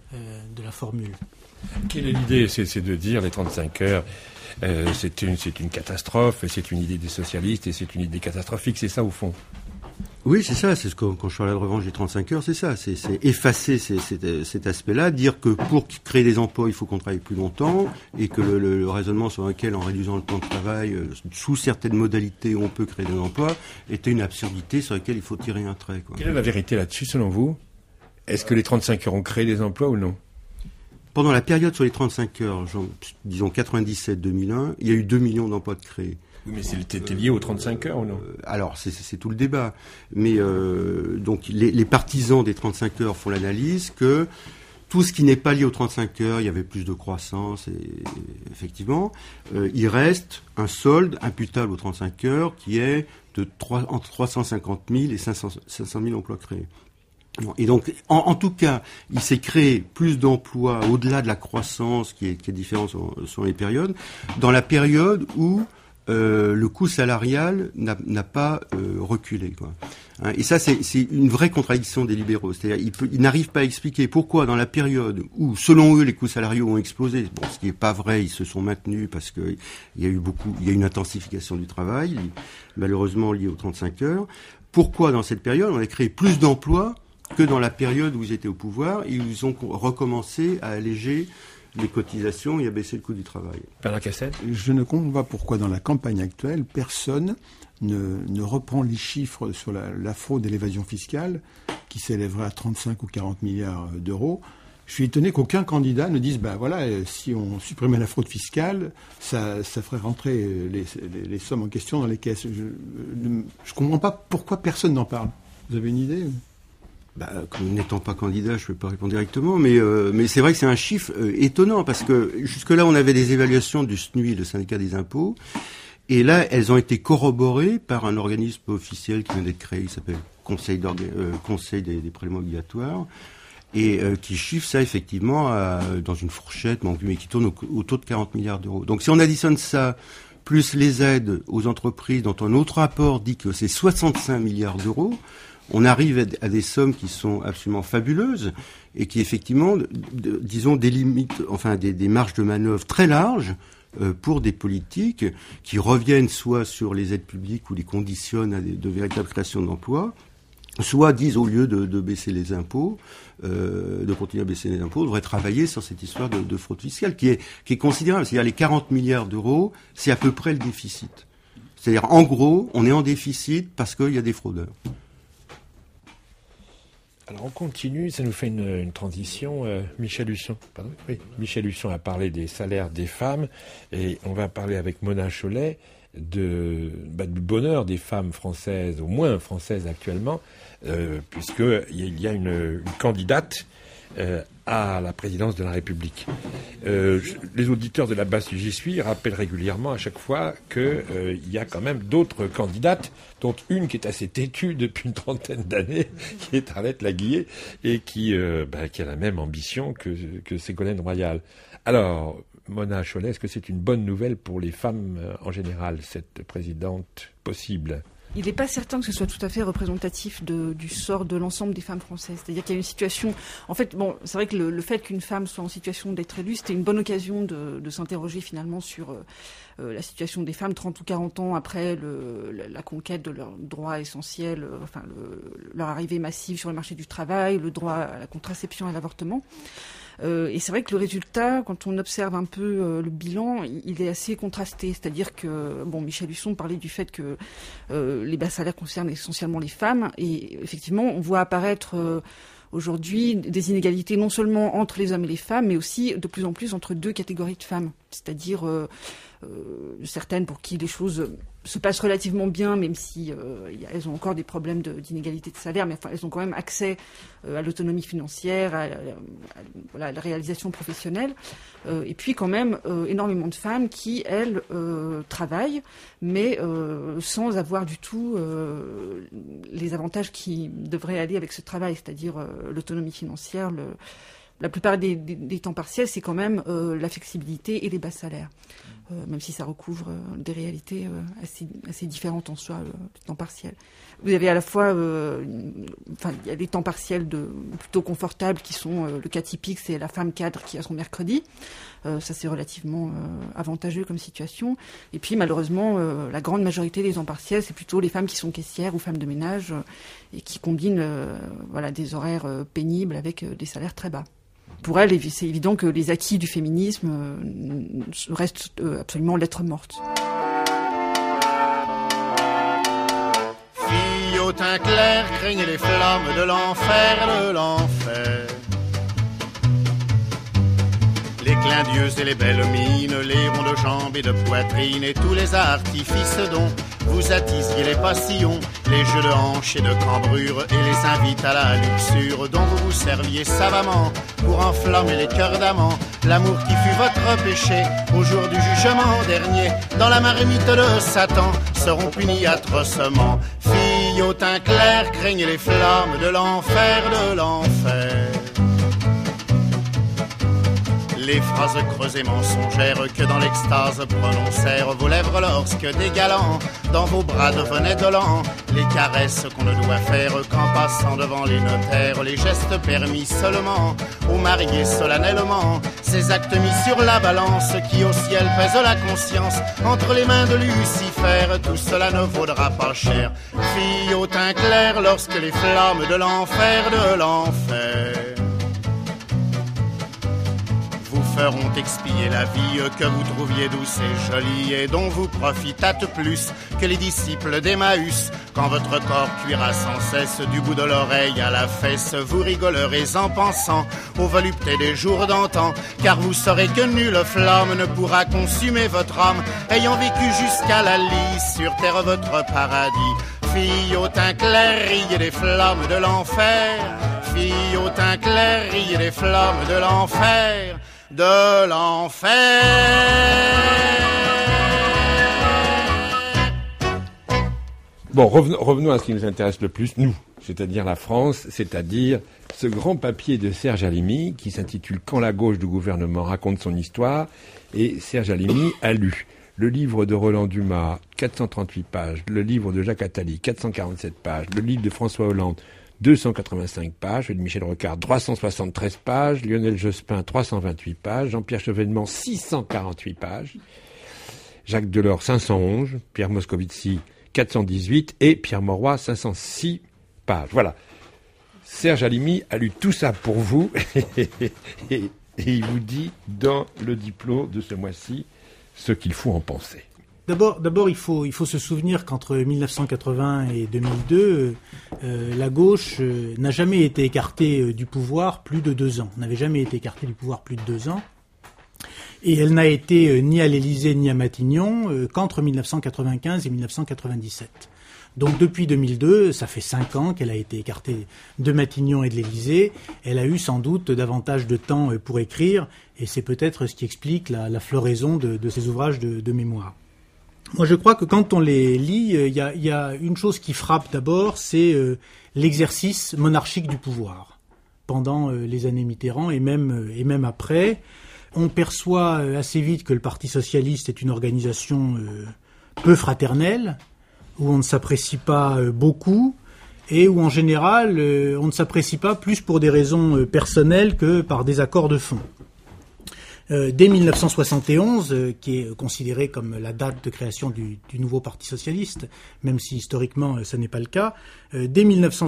de la formule. Quelle est l'idée ? C'est de dire les 35 heures, c'est une catastrophe, c'est une idée des socialistes et c'est une idée catastrophique, c'est ça au fond ? Oui, c'est ça, c'est quand je parlais de revanche des 35 heures, c'est ça, c'est effacer cet aspect-là, dire que pour créer des emplois, il faut qu'on travaille plus longtemps, et que le raisonnement sur lequel, en réduisant le temps de travail, sous certaines modalités, on peut créer des emplois, était une absurdité sur laquelle il faut tirer un trait, quoi. Quelle est la vérité là-dessus, selon vous ? Est-ce que les 35 heures ont créé des emplois ou non ? Pendant la période sur les 35 heures, disons 97-2001, il y a eu 2 millions d'emplois de créés. Oui, mais c'était lié aux 35 heures ou non ? Alors, c'est tout le débat. Mais donc, les partisans des 35 heures font l'analyse que tout ce qui n'est pas lié aux 35 heures, il y avait plus de croissance, et effectivement, il reste un solde imputable aux 35 heures qui est entre 350 000 et 500 000 emplois créés. Et donc, en tout cas, il s'est créé plus d'emplois au-delà de la croissance qui est différente sur les périodes, dans la période où le coût salarial n'a pas reculé, quoi. Hein, et ça, c'est une vraie contradiction des libéraux. C'est-à-dire, ils n'arrivent pas à expliquer pourquoi, dans la période où, selon eux, les coûts salariaux ont explosé, bon, ce qui n'est pas vrai, ils se sont maintenus parce que il y a une intensification du travail, malheureusement liée aux 35 heures. Pourquoi, dans cette période, on a créé plus d'emplois que dans la période où ils étaient au pouvoir et où ils ont recommencé à alléger les cotisations et à baisser le coût du travail. Bernard Castel ? Je ne comprends pas pourquoi dans la campagne actuelle, personne ne reprend les chiffres sur la fraude et l'évasion fiscale qui s'élèverait à 35 ou 40 milliards d'euros. Je suis étonné qu'aucun candidat ne dise, si on supprimait la fraude fiscale, ça ferait rentrer les sommes en question dans les caisses. Je ne comprends pas pourquoi personne n'en parle. Vous avez une idée ? N'étant pas candidat, je ne peux pas répondre directement, mais c'est vrai que c'est un chiffre étonnant, parce que jusque-là, on avait des évaluations du SNUI, le syndicat des impôts, et là, elles ont été corroborées par un organisme officiel qui vient d'être créé, il s'appelle Conseil des prélèvements obligatoires, et qui chiffre ça effectivement dans une fourchette, mais qui tourne autour de 40 milliards d'euros. Donc si on additionne ça, plus les aides aux entreprises, dont un autre rapport dit que c'est 65 milliards d'euros, on arrive à des sommes qui sont absolument fabuleuses et qui effectivement, disons, délimitent, des marges de manœuvre très larges pour des politiques qui reviennent soit sur les aides publiques ou les conditionnent à de véritables créations d'emplois, soit disent au lieu de baisser les impôts, de continuer à baisser les impôts, on devrait travailler sur cette histoire de fraude fiscale qui est considérable. C'est-à-dire les 40 milliards d'euros, c'est à peu près le déficit. C'est-à-dire en gros, on est en déficit parce qu'il y a des fraudeurs. Alors on continue, ça nous fait une transition. Michel Husson a parlé des salaires des femmes et on va parler avec Mona Chollet du bonheur des femmes françaises, au moins françaises actuellement, puisqu'il y a une candidate à la présidence de la République. Les auditeurs de la base J'y suis rappellent régulièrement à chaque fois qu'il y a quand même d'autres candidates, dont une qui est assez têtue depuis une trentaine d'années, qui est Arlette Laguiller, et qui a la même ambition que Ségolène Royal. Alors, Mona Chollet, est-ce que c'est une bonne nouvelle pour les femmes en général, cette présidente possible ? il n'est pas certain que ce soit tout à fait représentatif du sort de l'ensemble des femmes françaises. C'est-à-dire qu'il y a une situation... En fait, bon, c'est vrai que le fait qu'une femme soit en situation d'être élue, c'était une bonne occasion de s'interroger finalement sur la situation des femmes 30 ou 40 ans après la conquête de leurs droits essentiels, leur arrivée massive sur le marché du travail, le droit à la contraception et à l'avortement. Et c'est vrai que le résultat, quand on observe un peu le bilan, il est assez contrasté. C'est-à-dire que, Michel Husson parlait du fait que les bas salaires concernent essentiellement les femmes. Et effectivement, on voit apparaître aujourd'hui des inégalités non seulement entre les hommes et les femmes, mais aussi de plus en plus entre deux catégories de femmes. C'est-à-dire certaines pour qui les choses se passent relativement bien, même si elles ont encore des problèmes d'inégalité de salaire, mais elles ont quand même accès à l'autonomie financière, à la réalisation professionnelle. Et puis quand même énormément de femmes qui, elles, travaillent, mais sans avoir du tout les avantages qui devraient aller avec ce travail, c'est-à-dire l'autonomie financière, la plupart des temps partiels, c'est quand même la flexibilité et les bas salaires, même si ça recouvre des réalités assez différentes en soi, le temps partiel. Vous avez à la fois, il y a des temps partiels plutôt confortables qui sont le cas typique, c'est la femme cadre qui a son mercredi. Ça, c'est relativement avantageux comme situation. Et puis, malheureusement, la grande majorité des temps partiels, c'est plutôt les femmes qui sont caissières ou femmes de ménage et qui combinent des horaires pénibles avec des salaires très bas. Pour elle, c'est évident que les acquis du féminisme restent absolument lettre morte. Fille au teint clair, craignez les flammes de l'enfer. Les clins d'yeux et les belles mines, les ronds de jambes et de poitrine et tous les artifices dont vous attisiez les passions, les jeux de hanches et de cambrure et les invites à la luxure dont vous vous serviez savamment pour enflammer les cœurs d'amants. L'amour qui fut votre péché au jour du jugement dernier, dans la marmite de Satan, seront punis atrocement. Filles au teint clair, craignez les flammes de l'enfer. Les phrases creuses et mensongères que dans l'extase prononcèrent vos lèvres lorsque des galants dans vos bras devenaient dolents, les caresses qu'on ne doit faire qu'en passant devant les notaires, les gestes permis seulement aux mariés solennellement, ces actes mis sur la balance qui au ciel pèse la conscience entre les mains de Lucifer, tout cela ne vaudra pas cher. Fille au teint clair, lorsque les flammes de l'enfer feront expier la vie que vous trouviez douce et jolie et dont vous profitâtes plus que les disciples d'Emmaüs. Quand votre corps cuira sans cesse du bout de l'oreille à la fesse, vous rigolerez en pensant aux voluptés des jours d'antan, car vous saurez que nulle flamme ne pourra consumer votre âme, ayant vécu jusqu'à la lisse sur terre votre paradis. Fille au teint clair, riez des flammes de l'enfer. Fille au teint clair, riez des flammes de l'enfer. De l'enfer. Bon, revenons à ce qui nous intéresse le plus, nous, c'est-à-dire la France, c'est-à-dire ce grand papier de Serge Halimi qui s'intitule « Quand la gauche du gouvernement raconte son histoire ». Et Serge Halimi a lu le livre de Roland Dumas, 438 pages, le livre de Jacques Attali, 447 pages, le livre de François Hollande, 285 pages, de Michel Rocard, 373 pages, Lionel Jospin, 328 pages, Jean-Pierre Chevènement, 648 pages, Jacques Delors, 511, Pierre Moscovici, 418 et Pierre Mauroy, 506 pages. Voilà. Serge Halimi a lu tout ça pour vous et il vous dit dans le diplôme de ce mois-ci ce qu'il faut en penser. D'abord, il faut se souvenir qu'entre 1980 et 2002, la gauche n'a jamais été écartée du pouvoir plus de 2 ans. N'avait jamais été écartée du pouvoir plus de 2 ans. Et elle n'a été ni à l'Élysée ni à Matignon qu'entre 1995 et 1997. Donc depuis 2002, ça fait 5 ans qu'elle a été écartée de Matignon et de l'Élysée. Elle a eu sans doute davantage de temps pour écrire, et c'est peut-être ce qui explique la floraison de ces ouvrages de mémoire. Moi, je crois que quand on les lit, il y a une chose qui frappe d'abord, c'est l'exercice monarchique du pouvoir. Pendant les années Mitterrand et même après, on perçoit assez vite que le Parti socialiste est une organisation peu fraternelle, où on ne s'apprécie pas beaucoup et où en général on ne s'apprécie pas plus pour des raisons personnelles que par des accords de fond. Dès 1971, qui est considéré comme la date de création du nouveau Parti socialiste, même si historiquement ce n'est pas le cas, dès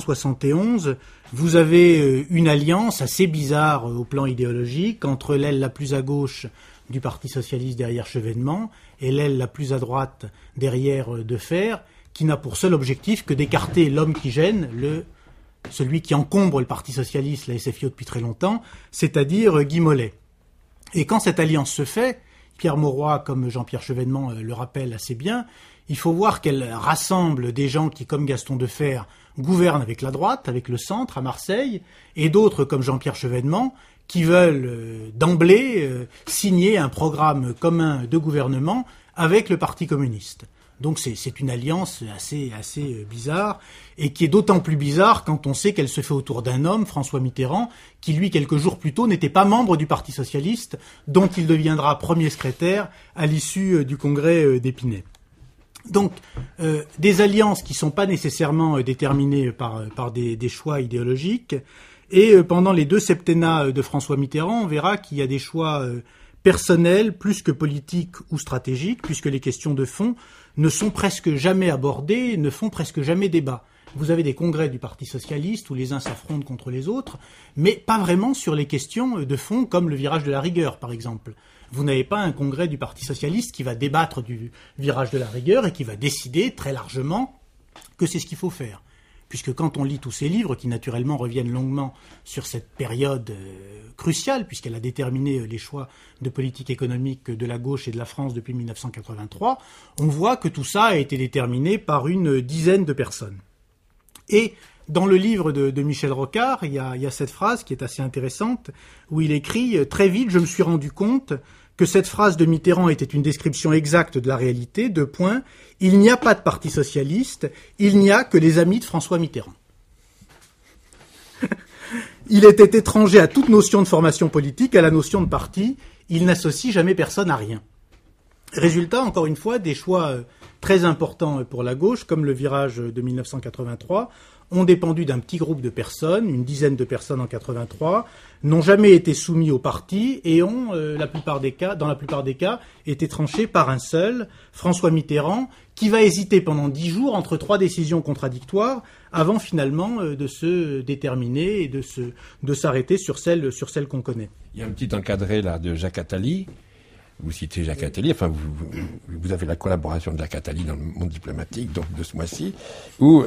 1971, vous avez une alliance assez bizarre au plan idéologique entre l'aile la plus à gauche du Parti socialiste derrière Chevènement et l'aile la plus à droite derrière Defferre, qui n'a pour seul objectif que d'écarter l'homme qui gêne, celui qui encombre le Parti socialiste, la SFIO depuis très longtemps, c'est-à-dire Guy Mollet. Et quand cette alliance se fait, Pierre Mauroy, comme Jean-Pierre Chevènement le rappelle assez bien, il faut voir qu'elle rassemble des gens qui, comme Gaston Defferre, gouvernent avec la droite, avec le centre, à Marseille, et d'autres, comme Jean-Pierre Chevènement, qui veulent d'emblée signer un programme commun de gouvernement avec le Parti communiste. Donc c'est une alliance assez bizarre, et qui est d'autant plus bizarre quand on sait qu'elle se fait autour d'un homme, François Mitterrand, qui lui, quelques jours plus tôt, n'était pas membre du Parti socialiste, dont il deviendra premier secrétaire à l'issue du congrès d'Épinay. Donc, des alliances qui ne sont pas nécessairement déterminées par des choix idéologiques, et pendant les 2 septennats de François Mitterrand, on verra qu'il y a des choix personnels plus que politiques ou stratégiques, puisque les questions de fond ne sont presque jamais abordées, ne font presque jamais débat. Vous avez des congrès du Parti socialiste où les uns s'affrontent contre les autres, mais pas vraiment sur les questions de fond comme le virage de la rigueur, par exemple. Vous n'avez pas un congrès du Parti socialiste qui va débattre du virage de la rigueur et qui va décider très largement que c'est ce qu'il faut faire. Puisque quand on lit tous ces livres, qui naturellement reviennent longuement sur cette période cruciale, puisqu'elle a déterminé les choix de politique économique de la gauche et de la France depuis 1983, on voit que tout ça a été déterminé par une dizaine de personnes. Et dans le livre de Michel Rocard, il y a cette phrase qui est assez intéressante, où il écrit « Très vite, je me suis rendu compte que cette phrase de Mitterrand était une description exacte de la réalité, : il n'y a pas de parti socialiste, il n'y a que les amis de François Mitterrand. Il était étranger à toute notion de formation politique, à la notion de parti, il n'associe jamais personne à rien. Résultat, encore une fois, des choix très importants pour la gauche, comme le virage de 1983, ont dépendu d'un petit groupe de personnes, une dizaine de personnes en 83, n'ont jamais été soumis au parti et ont, dans la plupart des cas, été tranchés par un seul, François Mitterrand, qui va hésiter pendant 10 jours entre 3 décisions contradictoires avant finalement de se déterminer et de s'arrêter sur celle qu'on connaît. Il y a un petit encadré là de Jacques Attali. Vous citez Jacques Attali, enfin vous avez la collaboration de Jacques Attali dans le monde diplomatique donc de ce mois-ci, où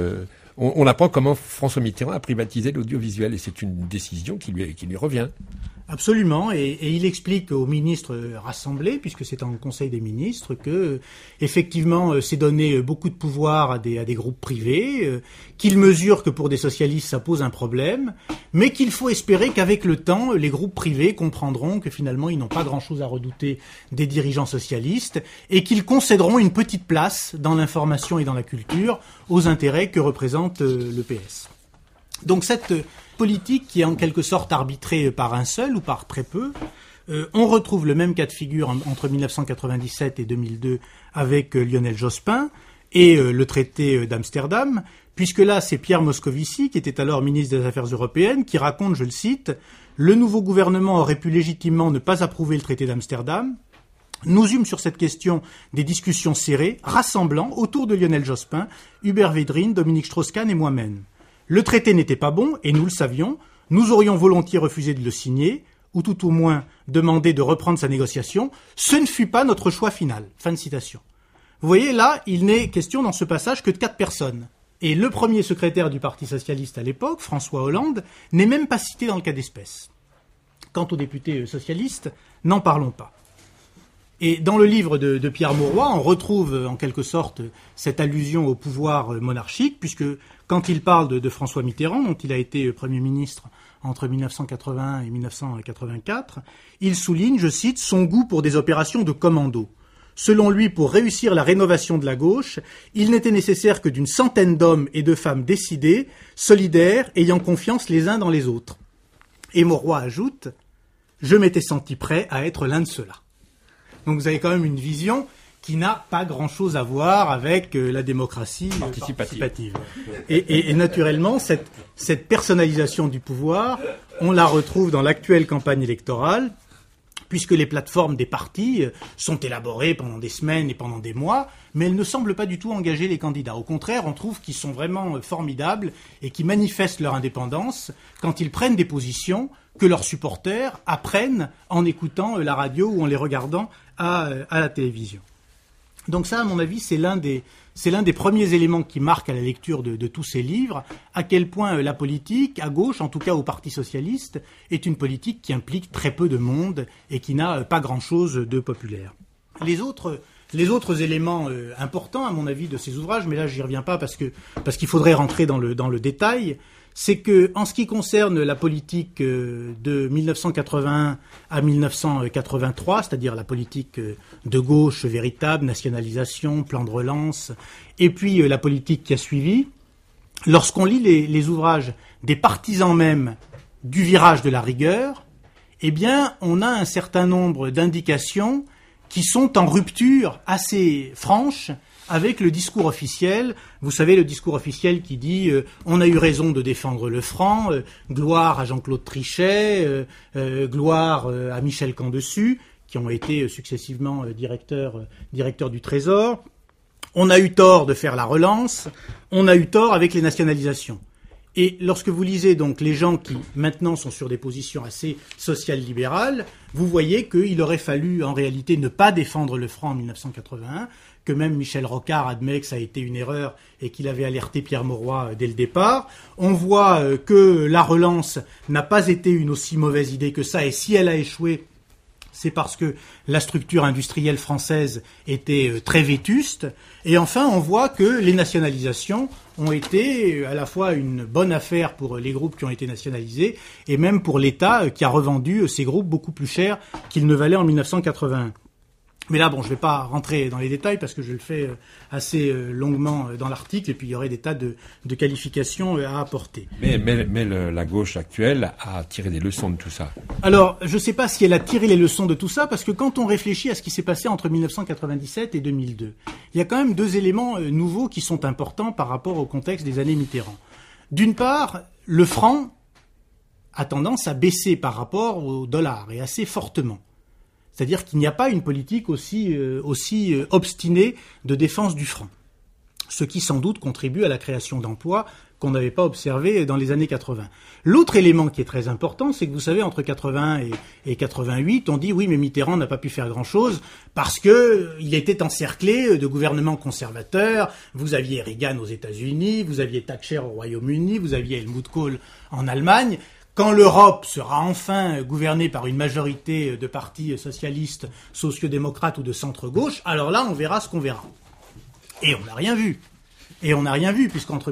on apprend comment François Mitterrand a privatisé l'audiovisuel et c'est une décision qui lui revient. Absolument, et il explique aux ministres rassemblés, puisque c'est en Conseil des ministres, que effectivement c'est donné beaucoup de pouvoir à des groupes privés, qu'il mesure que pour des socialistes ça pose un problème, mais qu'il faut espérer qu'avec le temps les groupes privés comprendront que finalement ils n'ont pas grand-chose à redouter des dirigeants socialistes et qu'ils concéderont une petite place dans l'information et dans la culture aux intérêts que représente le PS. Donc cette politique qui est en quelque sorte arbitrée par un seul ou par très peu, on retrouve le même cas de figure entre 1997 et 2002 avec Lionel Jospin et le traité d'Amsterdam, puisque là c'est Pierre Moscovici, qui était alors ministre des Affaires européennes, qui raconte, je le cite, « Le nouveau gouvernement aurait pu légitimement ne pas approuver le traité d'Amsterdam. Nous eûmes sur cette question des discussions serrées, rassemblant autour de Lionel Jospin, Hubert Védrine, Dominique Strauss-Kahn et moi-même. Le traité n'était pas bon, et nous le savions. Nous aurions volontiers refusé de le signer, ou tout au moins demandé de reprendre sa négociation. Ce ne fut pas notre choix final. » Fin de citation. Vous voyez, là, il n'est question dans ce passage que de 4 personnes. Et le premier secrétaire du Parti socialiste à l'époque, François Hollande, n'est même pas cité dans le cas d'espèce. Quant aux députés socialistes, n'en parlons pas. Et dans le livre de Pierre Mauroy, on retrouve en quelque sorte cette allusion au pouvoir monarchique, puisque quand il parle de François Mitterrand, dont il a été Premier ministre entre 1981 et 1984, il souligne, je cite, son goût pour des opérations de commando. Selon lui, pour réussir la rénovation de la gauche, il n'était nécessaire que d'une centaine d'hommes et de femmes décidés, solidaires, ayant confiance les uns dans les autres. Et Mauroy ajoute « Je m'étais senti prêt à être l'un de ceux-là ». Donc vous avez quand même une vision qui n'a pas grand-chose à voir avec la démocratie participative. Et naturellement, cette personnalisation du pouvoir, on la retrouve dans l'actuelle campagne électorale, puisque les plateformes des partis sont élaborées pendant des semaines et pendant des mois, mais elles ne semblent pas du tout engager les candidats. Au contraire, on trouve qu'ils sont vraiment formidables et qui manifestent leur indépendance quand ils prennent des positions que leurs supporters apprennent en écoutant la radio ou en les regardant à la télévision. Donc ça, à mon avis, c'est l'un des premiers éléments qui marque à la lecture de tous ces livres, à quel point la politique, à gauche, en tout cas au Parti socialiste, est une politique qui implique très peu de monde et qui n'a pas grand-chose de populaire. Les autres éléments importants, à mon avis, de ces ouvrages, mais là, j'y reviens pas parce qu'il faudrait rentrer dans le détail, c'est que, en ce qui concerne la politique de 1981 à 1983, c'est-à-dire la politique de gauche véritable, nationalisation, plan de relance, et puis la politique qui a suivi, lorsqu'on lit les ouvrages des partisans même du virage de la rigueur, eh bien, on a un certain nombre d'indications qui sont en rupture assez franche avec le discours officiel. Vous savez, le discours officiel qui dit on a eu raison de défendre le franc, gloire à Jean-Claude Trichet, gloire à Michel Camdessus, qui ont été successivement directeurs du Trésor. On a eu tort de faire la relance, on a eu tort avec les nationalisations. Et lorsque vous lisez donc les gens qui maintenant sont sur des positions assez social-libérales, vous voyez qu'il aurait fallu en réalité ne pas défendre le franc en 1981, que même Michel Rocard admet que ça a été une erreur et qu'il avait alerté Pierre Mauroy dès le départ. On voit que la relance n'a pas été une aussi mauvaise idée que ça, et si elle a échoué, c'est parce que la structure industrielle française était très vétuste. Et enfin, on voit que les nationalisations ont été à la fois une bonne affaire pour les groupes qui ont été nationalisés et même pour l'État qui a revendu ces groupes beaucoup plus cher qu'ils ne valaient en 1981. Mais là, bon, je ne vais pas rentrer dans les détails parce que je le fais assez longuement dans l'article et puis il y aurait des tas de qualifications à apporter. Mais la gauche actuelle a tiré des leçons de tout ça. Alors, je ne sais pas si elle a tiré les leçons de tout ça parce que quand on réfléchit à ce qui s'est passé entre 1997 et 2002, il y a quand même deux éléments nouveaux qui sont importants par rapport au contexte des années Mitterrand. D'une part, le franc a tendance à baisser par rapport au dollar et assez fortement. C'est-à-dire qu'il n'y a pas une politique aussi obstinée de défense du franc. Ce qui sans doute contribue à la création d'emplois qu'on n'avait pas observé dans les années 80. L'autre élément qui est très important, c'est que vous savez, entre 81 et 88, on dit oui, mais Mitterrand n'a pas pu faire grand-chose parce qu'il était encerclé de gouvernements conservateurs. Vous aviez Reagan aux États-Unis, vous aviez Thatcher au Royaume-Uni, vous aviez Helmut Kohl en Allemagne. Quand l'Europe sera enfin gouvernée par une majorité de partis socialistes, sociodémocrates ou de centre-gauche, alors là, on verra ce qu'on verra. Et on n'a rien vu. Et on n'a rien vu, puisqu'entre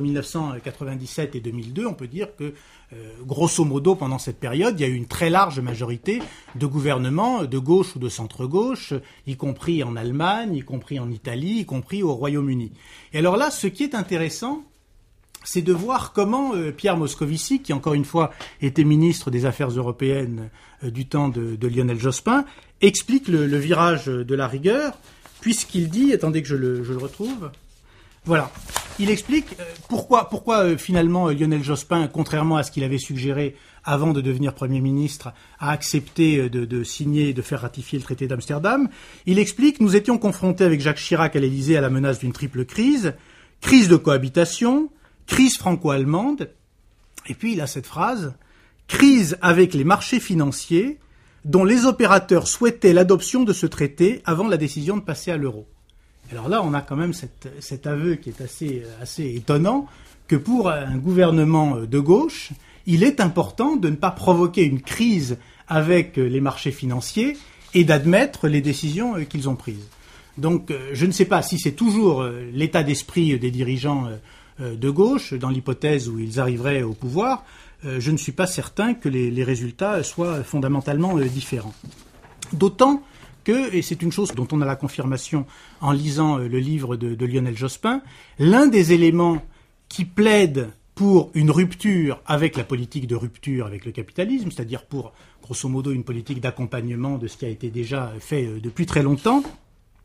1997 et 2002, on peut dire que, grosso modo, pendant cette période, il y a eu une très large majorité de gouvernements de gauche ou de centre-gauche, y compris en Allemagne, y compris en Italie, y compris au Royaume-Uni. Et alors là, ce qui est intéressant, c'est de voir comment Pierre Moscovici, qui encore une fois était ministre des Affaires européennes du temps de Lionel Jospin, explique le virage de la rigueur, puisqu'il dit, attendez que je le retrouve, voilà, il explique pourquoi finalement Lionel Jospin, contrairement à ce qu'il avait suggéré avant de devenir Premier ministre, a accepté de signer et de faire ratifier le traité d'Amsterdam. Il explique, nous étions confrontés avec Jacques Chirac à l'Élysée à la menace d'une triple crise de cohabitation, crise franco-allemande, et puis il a cette phrase, crise avec les marchés financiers dont les opérateurs souhaitaient l'adoption de ce traité avant la décision de passer à l'euro. Alors là, on a quand même cet aveu qui est assez étonnant, que pour un gouvernement de gauche, il est important de ne pas provoquer une crise avec les marchés financiers et d'admettre les décisions qu'ils ont prises. Donc je ne sais pas si c'est toujours l'état d'esprit des dirigeants de gauche, dans l'hypothèse où ils arriveraient au pouvoir, je ne suis pas certain que les résultats soient fondamentalement différents. D'autant que, et c'est une chose dont on a la confirmation en lisant le livre de Lionel Jospin, l'un des éléments qui plaide pour une rupture avec la politique de rupture avec le capitalisme, c'est-à-dire pour, grosso modo, une politique d'accompagnement de ce qui a été déjà fait depuis très longtemps,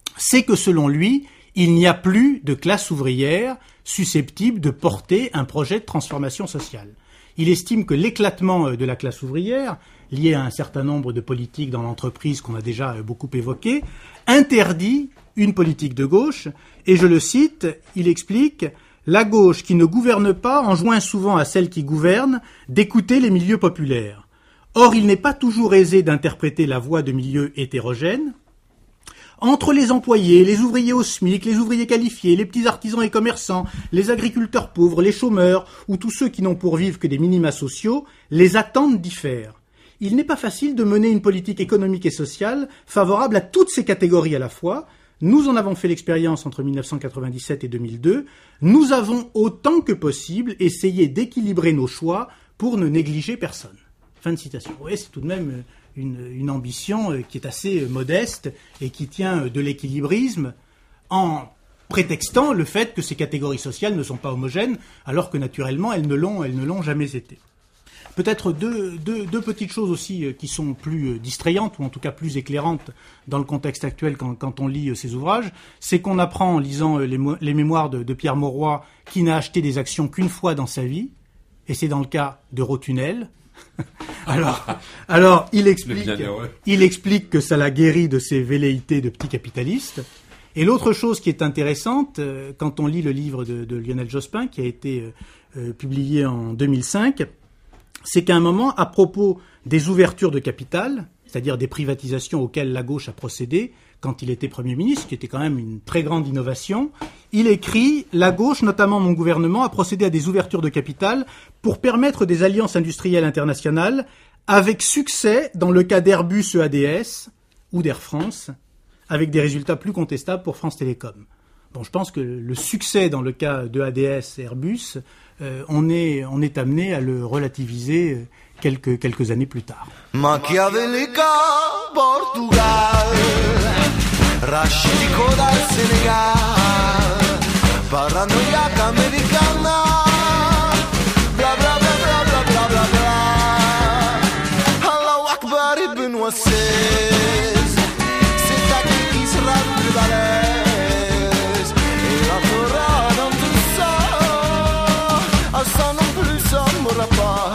c'est que selon lui, il n'y a plus de classe ouvrière susceptible de porter un projet de transformation sociale. Il estime que l'éclatement de la classe ouvrière, lié à un certain nombre de politiques dans l'entreprise qu'on a déjà beaucoup évoquées, interdit une politique de gauche, et je le cite, il explique « La gauche qui ne gouverne pas enjoint souvent à celle qui gouverne d'écouter les milieux populaires. Or, il n'est pas toujours aisé d'interpréter la voix de milieux hétérogènes. Entre les employés, les ouvriers au SMIC, les ouvriers qualifiés, les petits artisans et commerçants, les agriculteurs pauvres, les chômeurs ou tous ceux qui n'ont pour vivre que des minima sociaux, les attentes diffèrent. Il n'est pas facile de mener une politique économique et sociale favorable à toutes ces catégories à la fois. Nous en avons fait l'expérience entre 1997 et 2002. Nous avons autant que possible essayé d'équilibrer nos choix pour ne négliger personne. » Fin de citation. Vous voyez, c'est tout de même une ambition qui est assez modeste et qui tient de l'équilibrisme en prétextant le fait que ces catégories sociales ne sont pas homogènes, alors que naturellement elles ne l'ont jamais été. Peut-être deux petites choses aussi qui sont plus distrayantes, ou en tout cas plus éclairantes dans le contexte actuel quand on lit ces ouvrages, c'est qu'on apprend en lisant les mémoires de Pierre Mauroy qu'il n'a acheté des actions qu'une fois dans sa vie, et c'est dans le cas d'Eurotunnel. Alors, il explique que ça l'a guéri de ses velléités de petit capitaliste. Et l'autre chose qui est intéressante, quand on lit le livre de Lionel Jospin, qui a été publié en 2005, c'est qu'à un moment, à propos des ouvertures de capital, c'est-à-dire des privatisations auxquelles la gauche a procédé quand il était Premier ministre, qui était quand même une très grande innovation, il écrit « La gauche, notamment mon gouvernement, a procédé à des ouvertures de capital pour permettre des alliances industrielles internationales avec succès dans le cas d'Airbus EADS ou d'Air France, avec des résultats plus contestables pour France Télécom. » Bon, je pense que le succès dans le cas de ADS et Airbus, on est amené à le relativiser quelques années plus tard. Machiavellica, Portugal, Rashtico dal Senegal, paranoiaca americana, bla bla bla bla bla bla bla bla. Allahu Akbar ibn Wassiz, c'est à qui Israël prévalait, et la Torah dans tout ça, ça non plus ça mourra pas.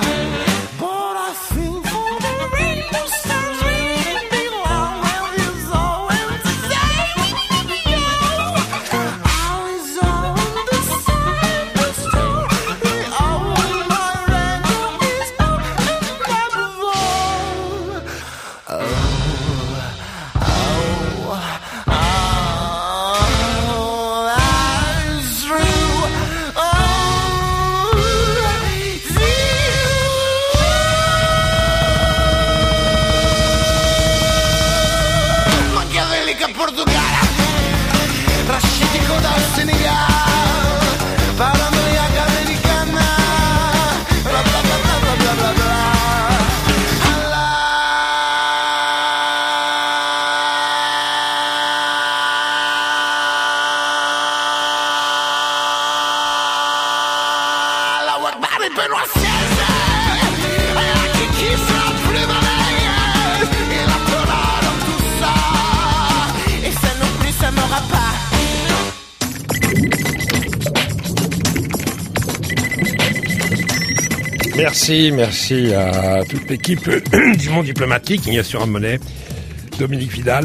Merci à toute l'équipe du Monde Diplomatique, Ignacio Ramonet, Dominique Vidal,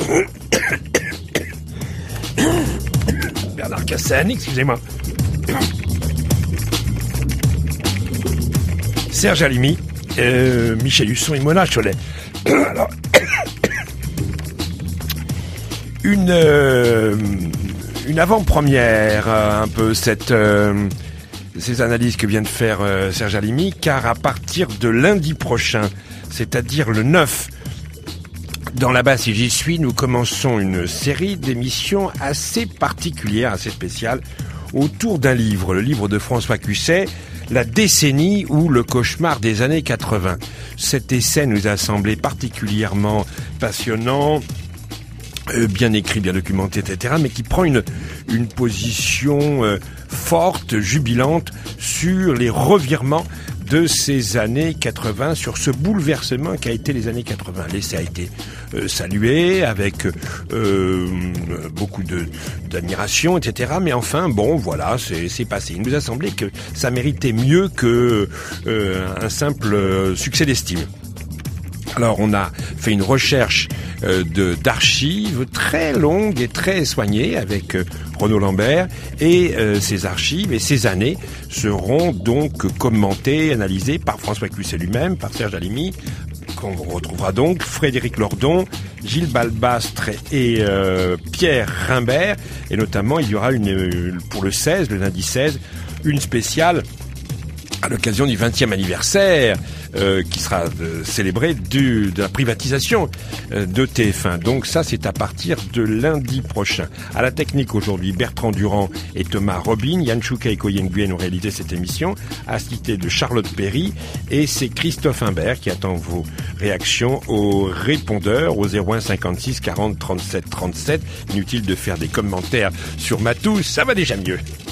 Bernard Cassen, excusez-moi, Serge Halimi, Michel Husson et Mona Cholet. Alors, une avant-première, un peu ces analyses que vient de faire Serge Halimi, car à partir de lundi prochain, c'est-à-dire le 9, dans Là-bas si j'y suis, nous commençons une série d'émissions assez particulières, assez spéciales, autour d'un livre, le livre de François Cusset, La décennie ou le cauchemar des années 80. Cet essai nous a semblé particulièrement passionnant, bien écrit, bien documenté, etc., mais qui prend une position forte, jubilante, sur les revirements de ces années 80, sur ce bouleversement qu'a été les années 80. L'essai a été salué avec beaucoup d'admiration, etc. Mais enfin, bon, voilà, c'est passé. Il nous a semblé que ça méritait mieux que un simple succès d'estime. Alors, on a fait une recherche d'archives très longue et très soignée avec Renaud Lambert, et ces archives et ces années seront donc commentées, analysées par François Cluzet lui-même, par Serge Alimi, qu'on retrouvera donc, Frédéric Lordon, Gilles Balbastre et Pierre Rimbert, et notamment il y aura pour le 16, le lundi 16, une spéciale à l'occasion du 20e anniversaire qui sera célébré de la privatisation de TF1. Donc ça, c'est à partir de lundi prochain. À la technique aujourd'hui, Bertrand Durand et Thomas Robin, Yann Chouka et Koyen Nguyen ont réalisé cette émission, assisté de Charlotte Perry, et c'est Christophe Imbert qui attend vos réactions au répondeur au 01 56 40 37 37. Inutile de faire des commentaires sur Matou, ça va déjà mieux.